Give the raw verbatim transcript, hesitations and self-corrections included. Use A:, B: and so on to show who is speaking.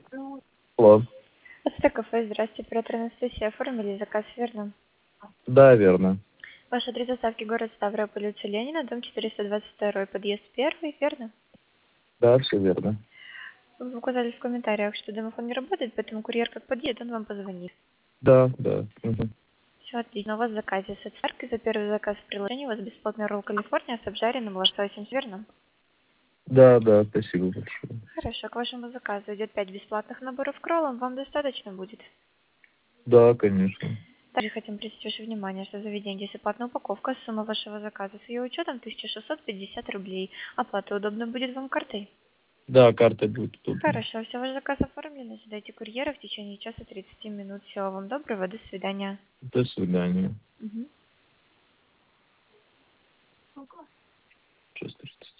A: Алло.
B: Это кафе, здравствуйте, оператор Анастасия. Оформили заказ, верно?
A: Да, верно.
B: Ваш адрес доставки город Ставрополь, улица Ленина, дом четыреста двадцать два, подъезд первый, верно?
A: Да, все верно.
B: Вы указали в комментариях, что домофон не работает, поэтому курьер как подъедет, он вам позвонит.
A: Да, да. Мгм.
B: Все отлично. У вас в заказе с отсаркой за первый заказ в приложении у вас бесплатный ролл Калифорния с обжаренным лососем, верно?
A: Да, да, спасибо большое.
B: Хорошо, к вашему заказу идет пять бесплатных наборов к роллам, вам достаточно будет?
A: Да, конечно.
B: Также хотим пресечь ваше внимание, что заведение бесплатная упаковка, сумма вашего заказа с ее учетом тысяча шестьсот пятьдесят рублей. Оплата удобно будет вам картой?
A: Да, карта будет удобно.
B: Хорошо, все, ваш заказ оформлен. Ожидайте курьера в течение часа тридцати минут. Всего вам доброго, до свидания.
A: До свидания.
B: Мгм.
A: Чувствуется.